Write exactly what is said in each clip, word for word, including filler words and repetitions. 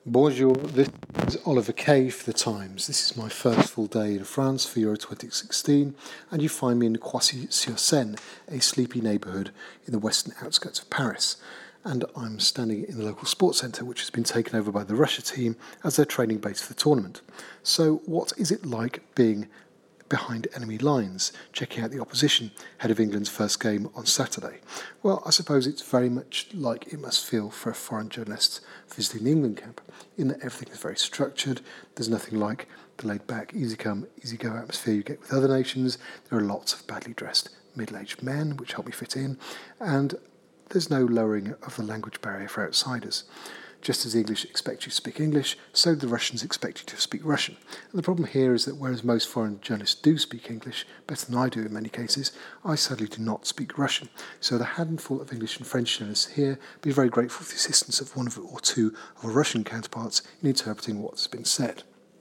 Bonjour, this is Oliver Kay for The Times. This is my first full day in France for Euro twenty sixteen, and you find me in Noisy-sur-Seine, a sleepy neighbourhood in the western outskirts of Paris. And I'm standing in the local sports centre, which has been taken over by the Russia team as their training base for the tournament. So what is it like being behind enemy lines, checking out the opposition ahead of England's first game on Saturday? Well, I suppose it's very much like it must feel for a foreign journalist visiting the England camp, in that everything is very structured. There's nothing like the laid-back, easy-come, easy-go atmosphere you get with other nations. There are lots of badly dressed middle-aged men, which help me fit in, and there's no lowering of the language barrier for outsiders. Just as the English expect you to speak English, so the Russians expect you to speak Russian. And the problem here is that whereas most foreign journalists do speak English, better than I do in many cases, I sadly do not speak Russian. So the handful of English and French journalists here be very grateful for the assistance of one or two of our Russian counterparts in interpreting what's been said.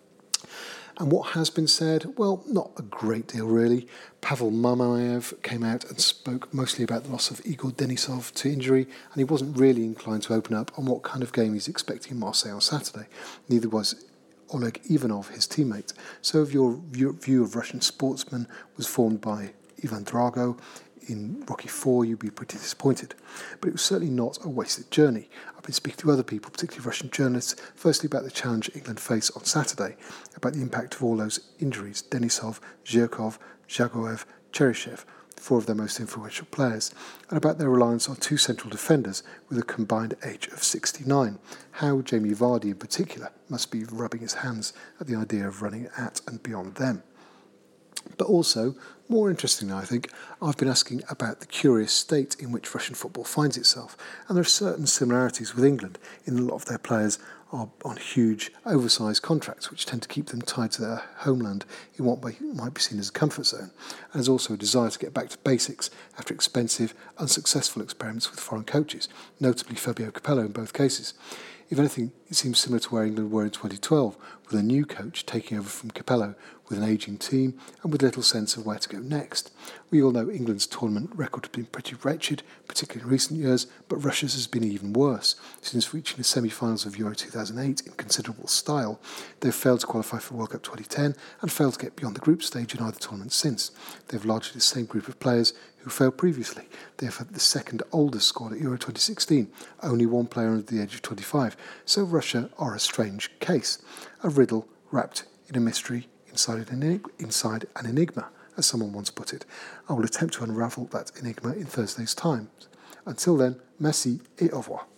And what has been said? Well, not a great deal really. Pavel Mamayev came out and spoke mostly about the loss of Igor Denisov to injury, and he wasn't really inclined to open up on what kind of game he's expecting in Marseille on Saturday. Neither was Oleg Ivanov, his teammate. So if your view of Russian sportsmen was formed by Ivan Drago in Rocky four, you'd be pretty disappointed. But it was certainly not a wasted journey. I've been speaking to other people, particularly Russian journalists, firstly about the challenge England face on Saturday, about the impact of all those injuries: Denisov, Zhirkov, Zhagoev, Cheryshev, four of their most influential players, and about their reliance on two central defenders with a combined age of sixty-nine. How Jamie Vardy in particular must be rubbing his hands at the idea of running at and beyond them. But also, more interestingly, I think, I've been asking about the curious state in which Russian football finds itself. And there are certain similarities with England in a lot of their players are on huge, oversized contracts, which tend to keep them tied to their homeland in what might be seen as a comfort zone. And there's also a desire to get back to basics after expensive, unsuccessful experiments with foreign coaches, notably Fabio Capello in both cases. If anything, it seems similar to where England were in twenty twelve, with a new coach taking over from Capello with an ageing team and with little sense of where to go next. We all know England's tournament record has been pretty wretched, particularly in recent years, but Russia's has been even worse. Since reaching the semi-finals of Euro two thousand eight in considerable style, they've failed to qualify for World Cup twenty ten and failed to get beyond the group stage in either tournament since. They've largely the same group of players who failed previously. They've had the second oldest squad at Euro twenty sixteen, only one player under the age of twenty-five. So Russia are a strange case, a riddle wrapped in a mystery inside an, enig- inside an enigma, as someone once put it. I will attempt to unravel that enigma in Thursday's Times. Until then, merci et au revoir.